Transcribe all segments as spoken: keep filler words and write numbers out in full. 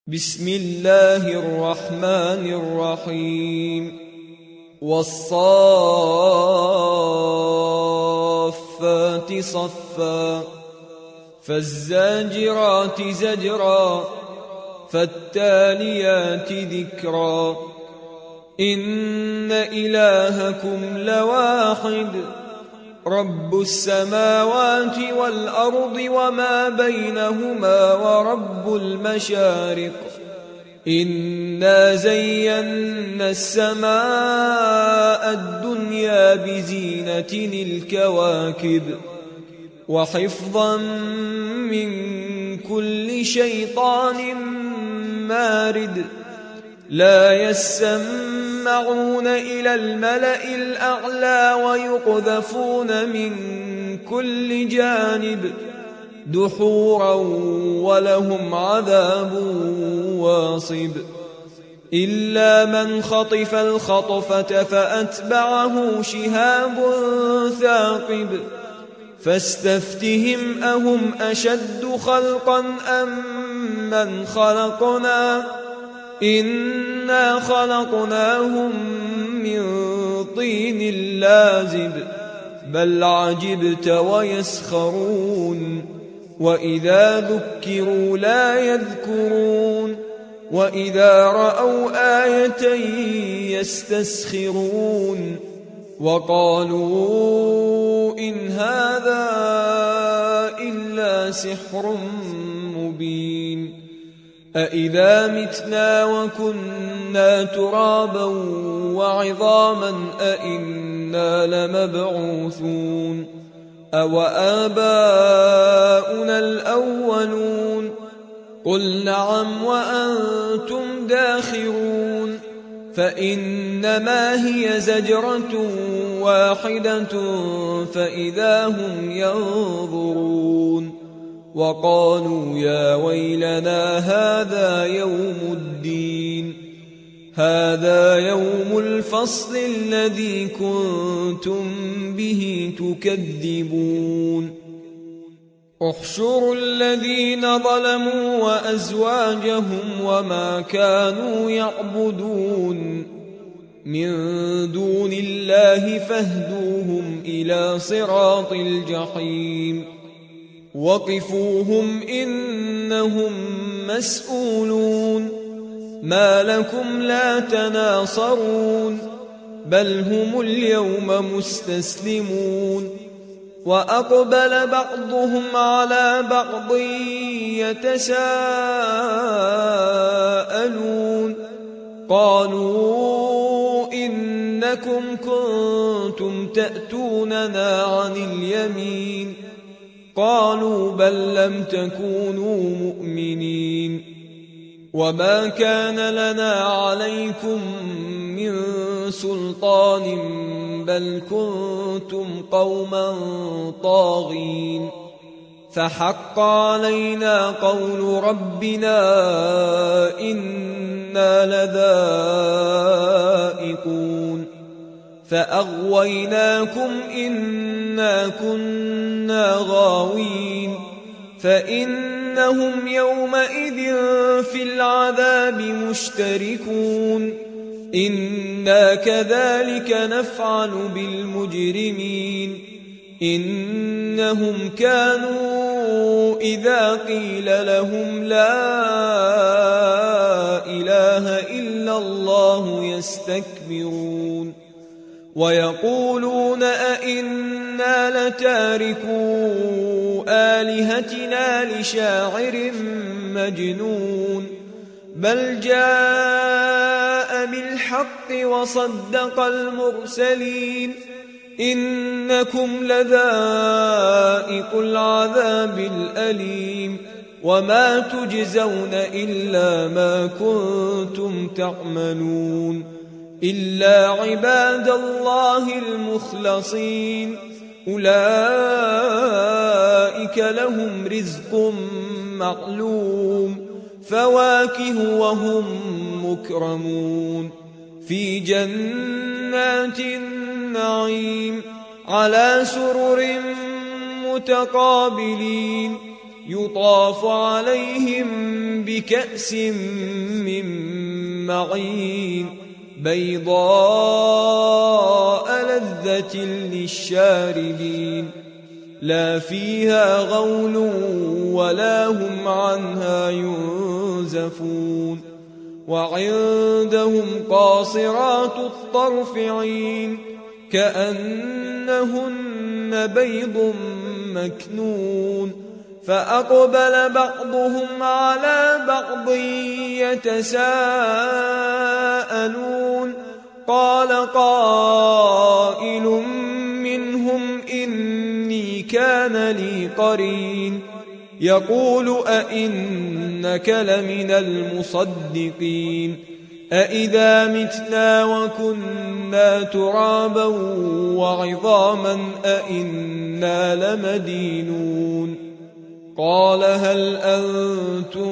بسم الله الرحمن الرحيم والصافات صفا فالزاجرات زجرا فالتاليات ذكرا إن إلهكم لواحد رب السماوات والأرض وما بينهما ورب المشارق إنا زينا السماء الدنيا بزينة الكواكب وحفظا من كل شيطان مارد لا يسمعون إلى الملأ الأعلى ويقذفون من كل جانب دحورا ولهم عذاب واصب إلا من خطف الخطفة فأتبعه شهاب ثاقب فاستفتهم أهم أشد خلقا أم من خلقنا إنا خلقناهم من طين لازب بل عجبت ويسخرون وإذا ذكروا لا يذكرون وإذا رأوا آية يستسخرون وقالوا إن هذا إلا سحر مبين أإذا متنا وكنا ترابا وعظاما أإنا لمبعوثون أو آباؤنا الأولون قل نعم وأنتم داخرون فإنما هي زجرة واحدة فإذا هم ينظرون وقالوا يا ويلنا هذا يوم الدين هذا يوم الفصل الذي كنتم به تكذبون احشروا الذين ظلموا وأزواجهم وما كانوا يعبدون من دون الله فاهدوهم إلى صراط الجحيم وقفوهم إنهم مسؤولون ما لكم لا تناصرون بل هم اليوم مستسلمون وأقبل بعضهم على بعض يتساءلون قالوا إنكم كنتم تأتوننا عن اليمين قالوا بل لم تكونوا مؤمنين وما كان لنا عليكم من سلطان بل كنتم قوما طاغين فحق علينا قول ربنا إنا لذائقون فأغويناكم إنا كنا غاوين فإنهم يومئذ في العذاب مشتركون إنا كذلك نفعل بالمجرمين إنهم كانوا إذا قيل لهم لا إله إلا الله يستكبرون ويقولون أئنا لتاركو آلهتنا لشاعر مجنون بل جاء بالحق وصدق المرسلين إنكم لذائق العذاب الأليم وما تجزون إلا ما كنتم تعملون إلا عباد الله المخلصين أولئك لهم رزق معلوم فواكه وهم مكرمون في جنات النعيم على سرر متقابلين يطاف عليهم بكأس من معين بيضاء لذة للشاربين لا فيها غول ولا هم عنها ينزفون وعندهم قاصرات الطرف عين كأنهن بيض مكنون فأقبل بعضهم على بعض يتساءلون قال قائل منهم إني كان لي قرين يقول أئنك لمن المصدقين أئذا متنا وكنا ترابا وعظاما أئنا لمدينون قال هل أنتم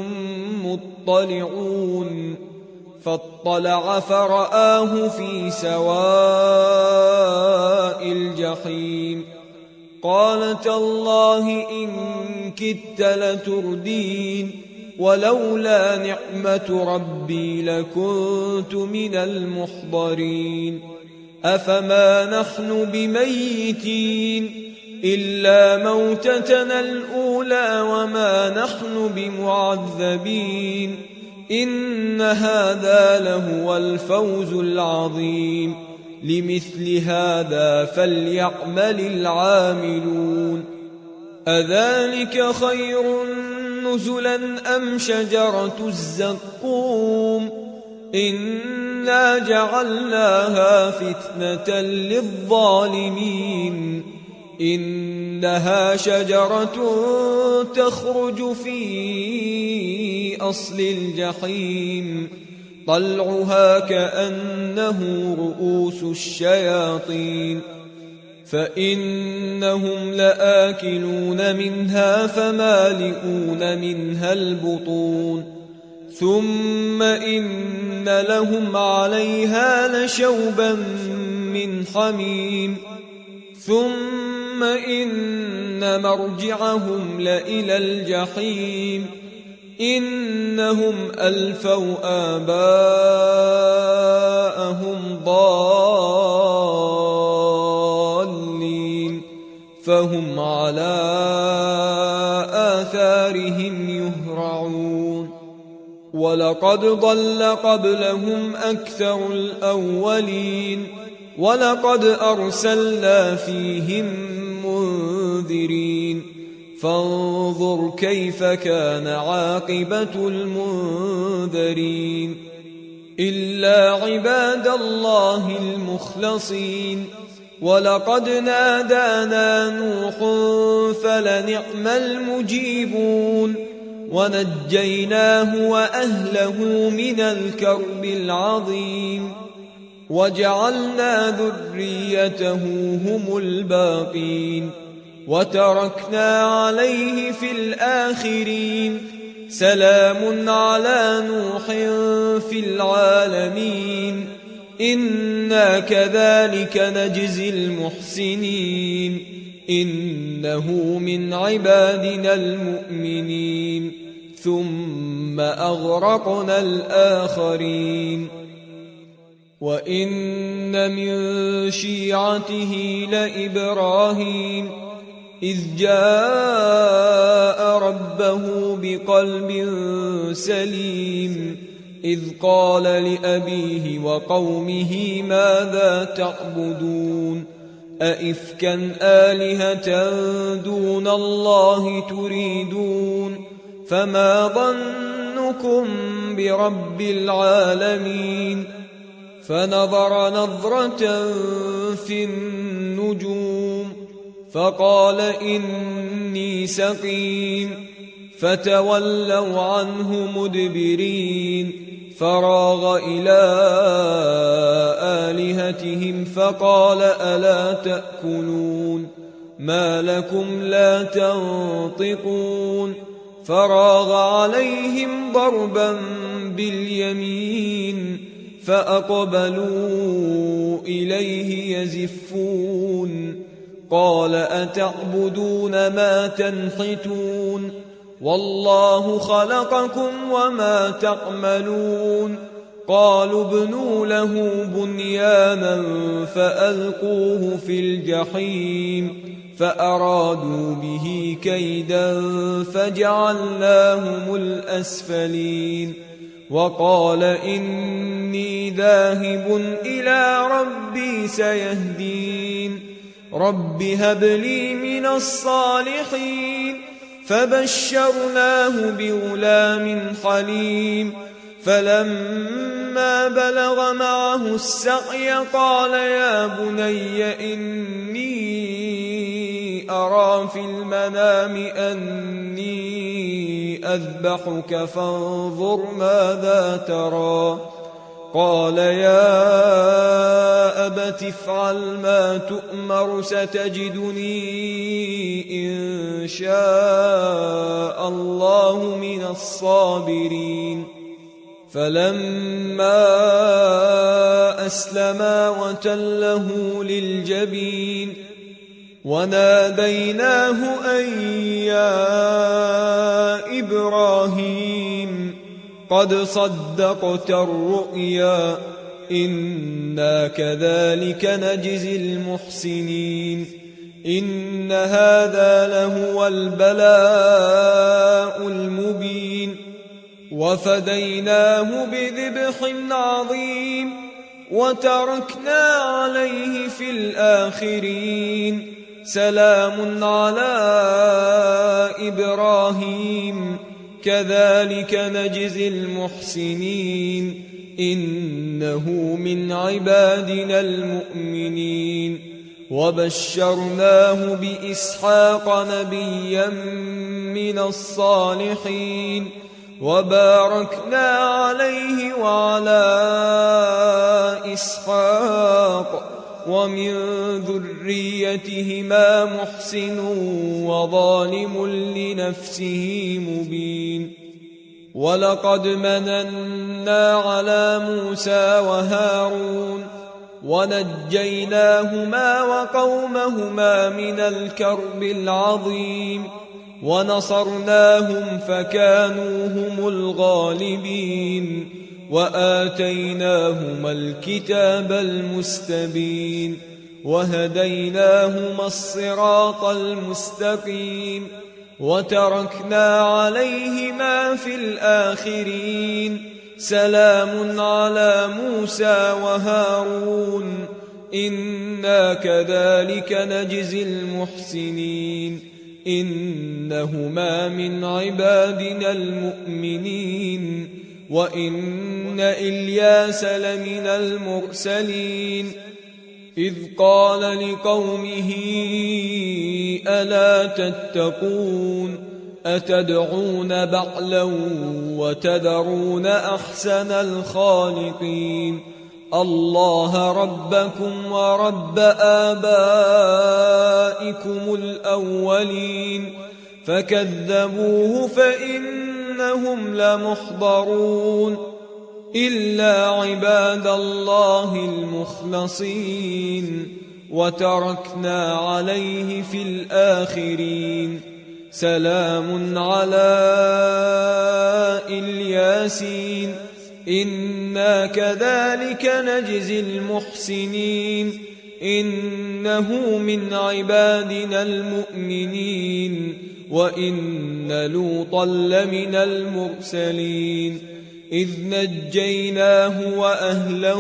مطلعون فاطلع فرآه في سواء الجحيم قال تالله إن كدت لتردين ولولا نعمة ربي لكنت من المحضرين أفما نحن بميتين إلا موتتنا الأولى وما نحن بمعذبين إن هذا لهو الفوز العظيم لمثل هذا فليعمل العاملون أذلك خير نزلا أم شجرة الزقوم إنا جعلناها فتنة للظالمين إنها شجرة تخرج في أصل الجحيم طلعها كأنه رؤوس الشياطين فإنهم لآكلون منها فمالئون منها البطون ثم إن لهم عليها لشوبا من حميم ثم إن مرجعهم لإلى الجحيم إنهم ألفوا آباءهم ضالين فهم على آثارهم يهرعون ولقد ضل قبلهم أكثر الأولين ولقد أرسلنا فيهم منذرين فانظر كيف كان عاقبة المنذرين إلا عباد الله المخلصين ولقد نادانا نوح فلنعم المجيبون ونجيناه وأهله من الكرب العظيم وجعلنا ذريته هم الباقين وتركنا عليه في الآخرين سلام على نوح في العالمين إنا كذلك نجزي المحسنين إنه من عبادنا المؤمنين ثم أغرقنا الآخرين وإن من شيعته لإبراهيم إذ جاء ربه بقلب سليم إذ قال لأبيه وقومه ماذا تعبدون أئفكا آلهة دون الله تريدون فما ظنكم برب العالمين فنظر نظرة في النجوم فقال إني سقيم فتولوا عنه مدبرين فراغ إلى آلهتهم فقال ألا تأكلون ما لكم لا تنطقون فراغ عليهم ضربا باليمين فأقبلوا إليه يزفون قال أتعبدون ما تنحتون والله خلقكم وما تعملون قالوا ابنوا له بنيانا فألقوه في الجحيم فأرادوا به كيدا فجعلناهم الأسفلين وقال إني ذاهب إلى ربي سيهدين رب هب لي من الصالحين فبشرناه بغلام حليم فلما بلغ معه السعي قال يا بني إني أرى في المنام أني أذبحك فانظر ماذا ترى قال يا أبت افعل ما تؤمر ستجدني إن شاء الله من الصابرين فلما أسلما وتله للجبين وناديناه أن يا إبراهيم قد صدقت الرؤيا إنا كذلك نجزي المحسنين إن هذا لهو البلاء المبين وفديناه بذبح عظيم وتركنا عليه في الآخرين سلام على إبراهيم كذلك نجزي المحسنين إنه من عبادنا المؤمنين وبشرناه بإسحاق نبيا من الصالحين وباركنا عليه وعلى إسحاق ومن ذريتهما محسن وظالم لنفسه مبين ولقد مننا على موسى وهارون ونجيناهما وقومهما من الكرب العظيم ونصرناهم فكانوا هم الغالبين وآتيناهما الكتاب المستبين وهديناهما الصراط المستقيم وتركنا عليهما في الآخرين سلام على موسى وهارون إنا كذلك نجزي المحسنين إنهما من عبادنا المؤمنين وإن إلياس لمن المرسلين إذ قال لقومه ألا تتقون أتدعون بعلا وتذرون أحسن الخالقين الله ربكم ورب آبائكم الأولين فكذبوه فإنهم لمحضرون إلا عباد الله المخلصين وتركنا عليه في الآخرين سلام على الياسين إنا كذلك نجزي المحسنين إنه من عبادنا المؤمنين وإن لوطا لمن المرسلين إذ نجيناه وأهله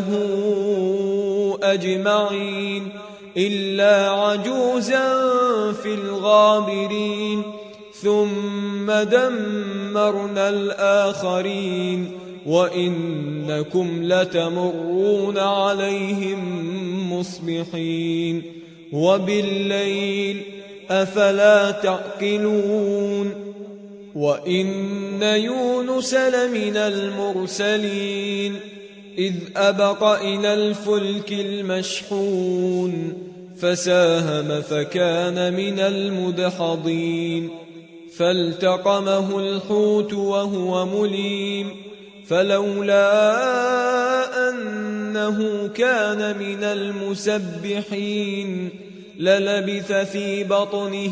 أجمعين إلا عجوزا في الغابرين ثم دمرنا الآخرين وإنكم لتمرون عليهم مصبحين وبالليل أفلا تعقلون وإن يونس لمن المرسلين إذ أبق إلى الفلك المشحون فساهم فكان من المدحضين فالتقمه الحوت وهو مليم فلولا أنه كان من المسبحين للبث في بطنه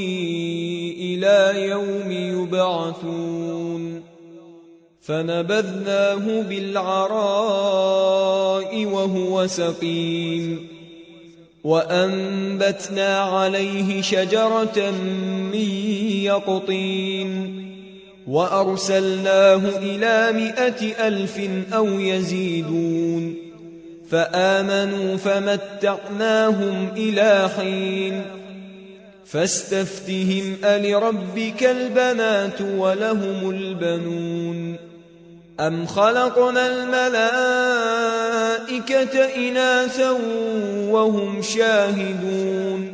إلى يوم يبعثون فنبذناه بالعراء وهو سقيم وأنبتنا عليه شجرة من يقطين وأرسلناه إلى مائة ألف أو يزيدون فآمنوا فمتعناهم إلى حين فاستفتهم ألربك البنات ولهم البنون أم خلقنا الملائكة إناثا وهم شاهدون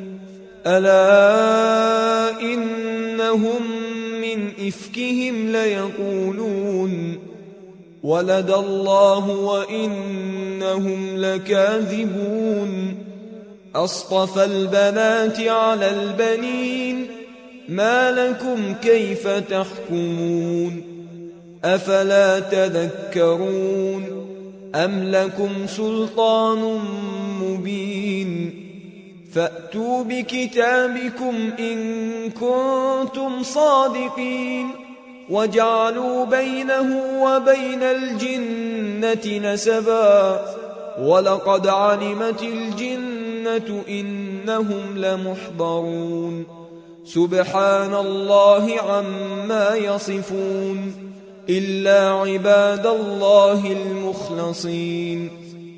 ألا إنهم من إفكهم ليقولون ولد الله وإنهم لكاذبون أصطفى البنات على البنين ما لكم كيف تحكمون أفلا تذكرون أم لكم سلطان مبين فأتوا بكتابكم إن كنتم صادقين وجعلوا بينه وبين الجنة نسبا ولقد علمت الجنة إنهم لمحضرون سبحان الله عما يصفون إلا عباد الله المخلصين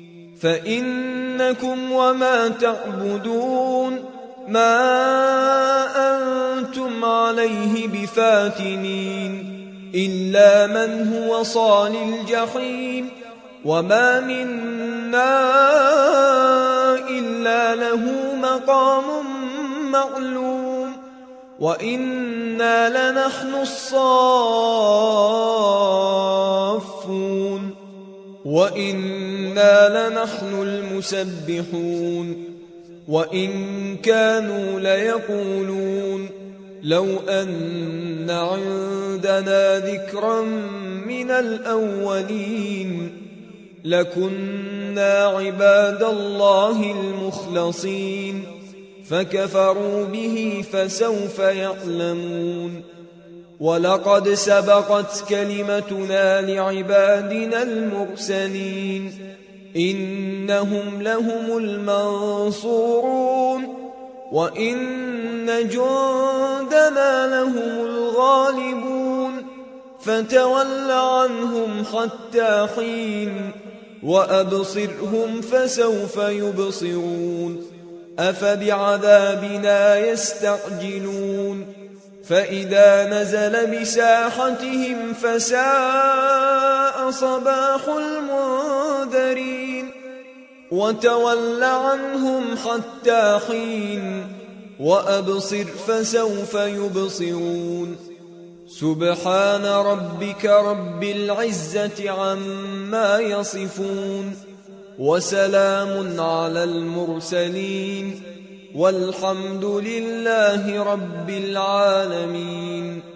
فإنكم وما تعبدون ما أنتم عليه بفاتنين إلا من هو صال الجحيم وما منا إلا له مقام معلوم وإنا لنحن الصافون وإنا لنحن المسبحون وإن كانوا ليقولون لو أن عندنا ذكرا من الأولين لكنا عباد الله المخلصين فكفروا به فسوف يعلمون ولقد سبقت كلمتنا لعبادنا المرسلين إنهم لهم المنصورون وإن جندنا لهم الغالبون فتول عنهم حتى حين وأبصرهم فسوف يبصرون أفبعذابنا يستعجلون فإذا نزل بساحتهم فساء صباح المنذرين وتول عنهم حتى حين وأبصر فسوف يبصرون سبحان ربك رب العزة عما يصفون وسلام على المرسلين والحمد لله رب العالمين.